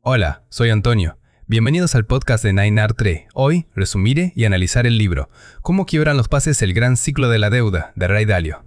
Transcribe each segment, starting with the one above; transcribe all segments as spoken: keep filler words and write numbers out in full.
Hola, soy Antonio. Bienvenidos al podcast de nine R tres. Hoy, resumiré y analizar el libro Cómo quiebran los países el gran ciclo de la deuda, de Ray Dalio.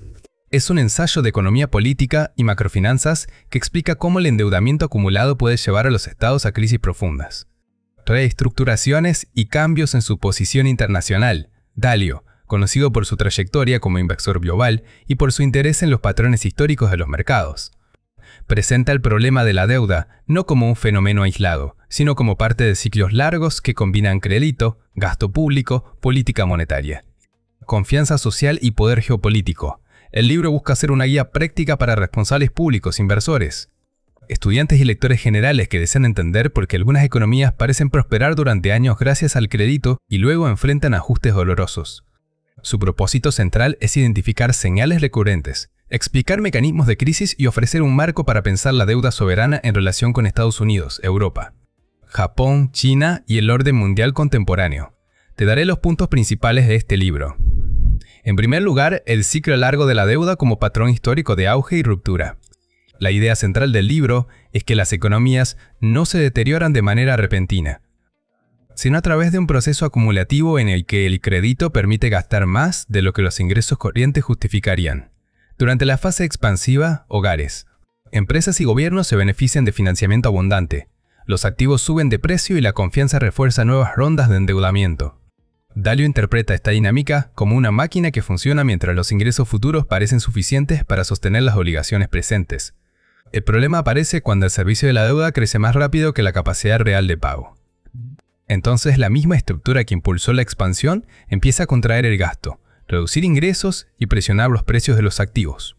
Es un ensayo de economía política y macrofinanzas que explica cómo el endeudamiento acumulado puede llevar a los estados a crisis profundas. Reestructuraciones y cambios en su posición internacional. Dalio, conocido por su trayectoria como inversor global y por su interés en los patrones históricos de los mercados. Presenta el problema de la deuda no como un fenómeno aislado, sino como parte de ciclos largos que combinan crédito, gasto público, política monetaria, confianza social y poder geopolítico. El libro busca ser una guía práctica para responsables públicos, inversores, estudiantes y lectores generales que desean entender por qué algunas economías parecen prosperar durante años gracias al crédito y luego enfrentan ajustes dolorosos. Su propósito central es identificar señales recurrentes, explicar mecanismos de crisis y ofrecer un marco para pensar la deuda soberana en relación con Estados Unidos, Europa, Japón, China y el orden mundial contemporáneo. Te daré los puntos principales de este libro. En primer lugar, el ciclo largo de la deuda como patrón histórico de auge y ruptura. La idea central del libro es que las economías no se deterioran de manera repentina, sino a través de un proceso acumulativo en el que el crédito permite gastar más de lo que los ingresos corrientes justificarían. Durante la fase expansiva, hogares, empresas y gobiernos se benefician de financiamiento abundante. Los activos suben de precio y la confianza refuerza nuevas rondas de endeudamiento. Dalio interpreta esta dinámica como una máquina que funciona mientras los ingresos futuros parecen suficientes para sostener las obligaciones presentes. El problema aparece cuando el servicio de la deuda crece más rápido que la capacidad real de pago. Entonces la misma estructura que impulsó la expansión empieza a contraer el gasto, reducir ingresos y presionar los precios de los activos.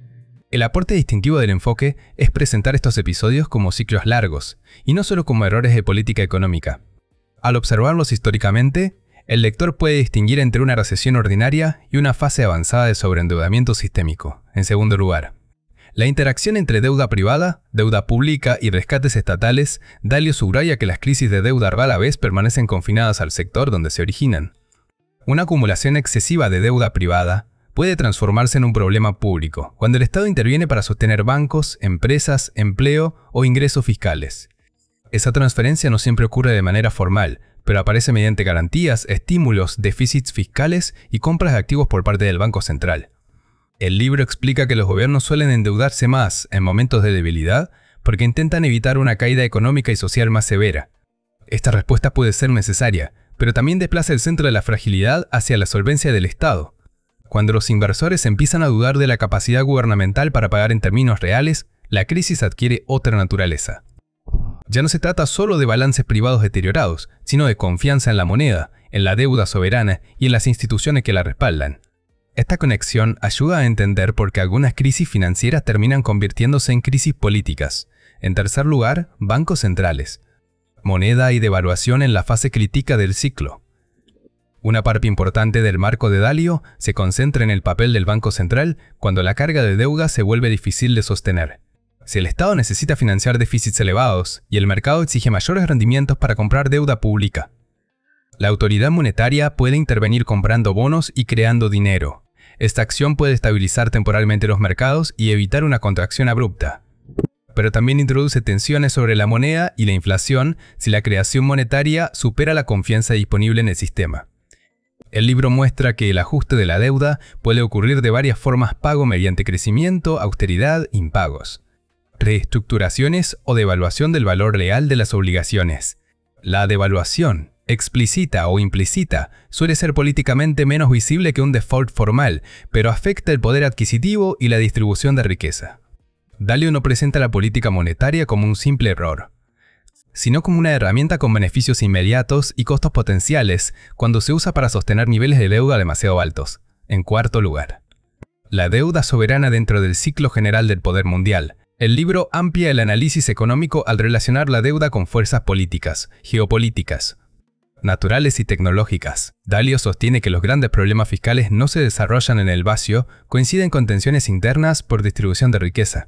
El aporte distintivo del enfoque es presentar estos episodios como ciclos largos, y no solo como errores de política económica. Al observarlos históricamente, el lector puede distinguir entre una recesión ordinaria y una fase avanzada de sobreendeudamiento sistémico. En segundo lugar, la interacción entre deuda privada, deuda pública y rescates estatales. Dalio subraya que las crisis de deuda rara vez permanecen confinadas al sector donde se originan. Una acumulación excesiva de deuda privada puede transformarse en un problema público cuando el Estado interviene para sostener bancos, empresas, empleo o ingresos fiscales. Esa transferencia no siempre ocurre de manera formal, pero aparece mediante garantías, estímulos, déficits fiscales y compras de activos por parte del Banco Central. El libro explica que los gobiernos suelen endeudarse más en momentos de debilidad porque intentan evitar una caída económica y social más severa. Esta respuesta puede ser necesaria, pero también desplaza el centro de la fragilidad hacia la solvencia del Estado. Cuando los inversores empiezan a dudar de la capacidad gubernamental para pagar en términos reales, la crisis adquiere otra naturaleza. Ya no se trata solo de balances privados deteriorados, sino de confianza en la moneda, en la deuda soberana y en las instituciones que la respaldan. Esta conexión ayuda a entender por qué algunas crisis financieras terminan convirtiéndose en crisis políticas. En tercer lugar, bancos centrales. Moneda y devaluación en la fase crítica del ciclo. Una parte importante del marco de Dalio se concentra en el papel del Banco Central cuando la carga de deuda se vuelve difícil de sostener. Si el Estado necesita financiar déficits elevados y el mercado exige mayores rendimientos para comprar deuda pública, la autoridad monetaria puede intervenir comprando bonos y creando dinero. Esta acción puede estabilizar temporalmente los mercados y evitar una contracción abrupta. Pero también introduce tensiones sobre la moneda y la inflación si la creación monetaria supera la confianza disponible en el sistema. El libro muestra que el ajuste de la deuda puede ocurrir de varias formas: pago mediante crecimiento, austeridad, impagos, reestructuraciones o devaluación del valor real de las obligaciones. La devaluación, explícita o implícita, suele ser políticamente menos visible que un default formal, pero afecta el poder adquisitivo y la distribución de riqueza. Dalio no presenta la política monetaria como un simple error, sino como una herramienta con beneficios inmediatos y costos potenciales cuando se usa para sostener niveles de deuda demasiado altos. En cuarto lugar, la deuda soberana dentro del ciclo general del poder mundial. El libro amplía el análisis económico al relacionar la deuda con fuerzas políticas, geopolíticas, naturales y tecnológicas. Dalio sostiene que los grandes problemas fiscales no se desarrollan en el vacío, coinciden con tensiones internas por distribución de riqueza,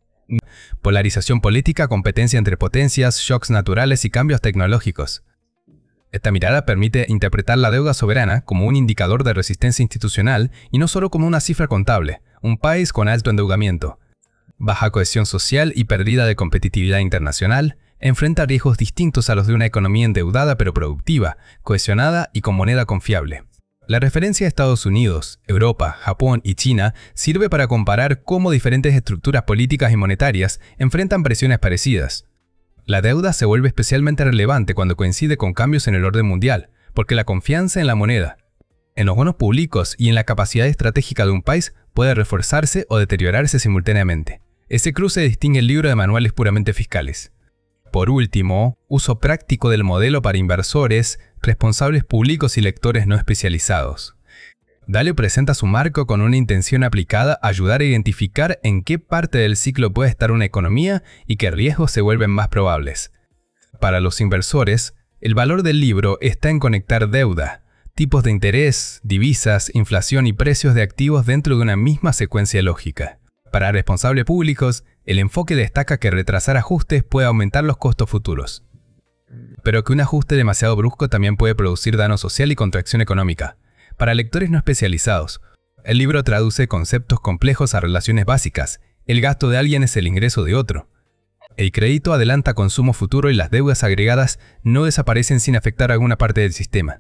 polarización política, competencia entre potencias, shocks naturales y cambios tecnológicos. Esta mirada permite interpretar la deuda soberana como un indicador de resistencia institucional y no solo como una cifra contable. Un país con alto endeudamiento, baja cohesión social y pérdida de competitividad internacional enfrenta riesgos distintos a los de una economía endeudada pero productiva, cohesionada y con moneda confiable. La referencia a Estados Unidos, Europa, Japón y China sirve para comparar cómo diferentes estructuras políticas y monetarias enfrentan presiones parecidas. La deuda se vuelve especialmente relevante cuando coincide con cambios en el orden mundial, porque la confianza en la moneda, en los bonos públicos y en la capacidad estratégica de un país puede reforzarse o deteriorarse simultáneamente. Ese cruce distingue el libro de manuales puramente fiscales. Por último, uso práctico del modelo para inversores, responsables públicos y lectores no especializados. Dalio presenta su marco con una intención aplicada a ayudar a identificar en qué parte del ciclo puede estar una economía y qué riesgos se vuelven más probables. Para los inversores, el valor del libro está en conectar deuda, tipos de interés, divisas, inflación y precios de activos dentro de una misma secuencia lógica. Para responsables públicos, el enfoque destaca que retrasar ajustes puede aumentar los costos futuros, pero que un ajuste demasiado brusco también puede producir daño social y contracción económica. Para lectores no especializados, el libro traduce conceptos complejos a relaciones básicas. El gasto de alguien es el ingreso de otro. El crédito adelanta consumo futuro y las deudas agregadas no desaparecen sin afectar a alguna parte del sistema.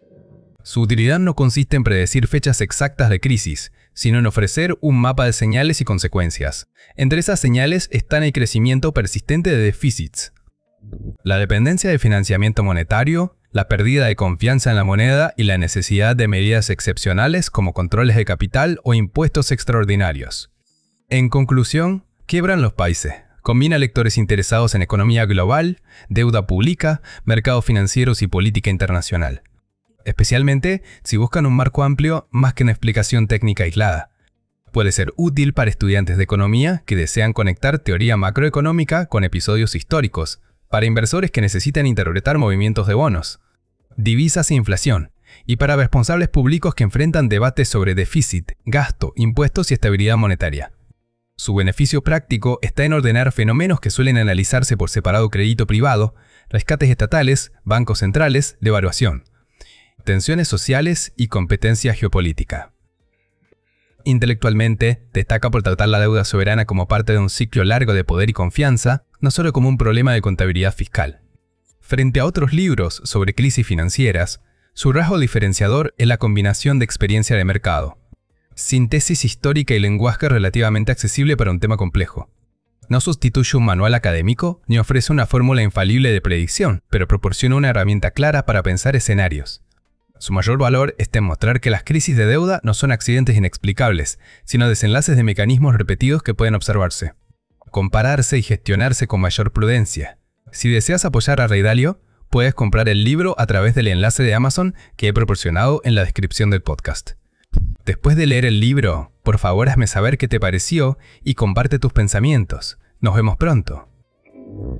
Su utilidad no consiste en predecir fechas exactas de crisis, sino en ofrecer un mapa de señales y consecuencias. Entre esas señales están el crecimiento persistente de déficits, la dependencia de financiamiento monetario, la pérdida de confianza en la moneda y la necesidad de medidas excepcionales como controles de capital o impuestos extraordinarios. En conclusión, quiebran los países. Combina lectores interesados en economía global, deuda pública, mercados financieros y política internacional. Especialmente si buscan un marco amplio más que una explicación técnica aislada. Puede ser útil para estudiantes de economía que desean conectar teoría macroeconómica con episodios históricos, para inversores que necesitan interpretar movimientos de bonos, divisas e inflación, y para responsables públicos que enfrentan debates sobre déficit, gasto, impuestos y estabilidad monetaria. Su beneficio práctico está en ordenar fenómenos que suelen analizarse por separado: crédito privado, rescates estatales, bancos centrales, devaluación, tensiones sociales y competencia geopolítica. Intelectualmente, destaca por tratar la deuda soberana como parte de un ciclo largo de poder y confianza, no solo como un problema de contabilidad fiscal. Frente a otros libros sobre crisis financieras, su rasgo diferenciador es la combinación de experiencia de mercado, síntesis histórica y lenguaje relativamente accesible para un tema complejo. No sustituye un manual académico ni ofrece una fórmula infalible de predicción, pero proporciona una herramienta clara para pensar escenarios. Su mayor valor está en mostrar que las crisis de deuda no son accidentes inexplicables, sino desenlaces de mecanismos repetidos que pueden observarse, compararse y gestionarse con mayor prudencia. Si deseas apoyar a Ray Dalio, puedes comprar el libro a través del enlace de Amazon que he proporcionado en la descripción del podcast. Después de leer el libro, por favor hazme saber qué te pareció y comparte tus pensamientos. Nos vemos pronto.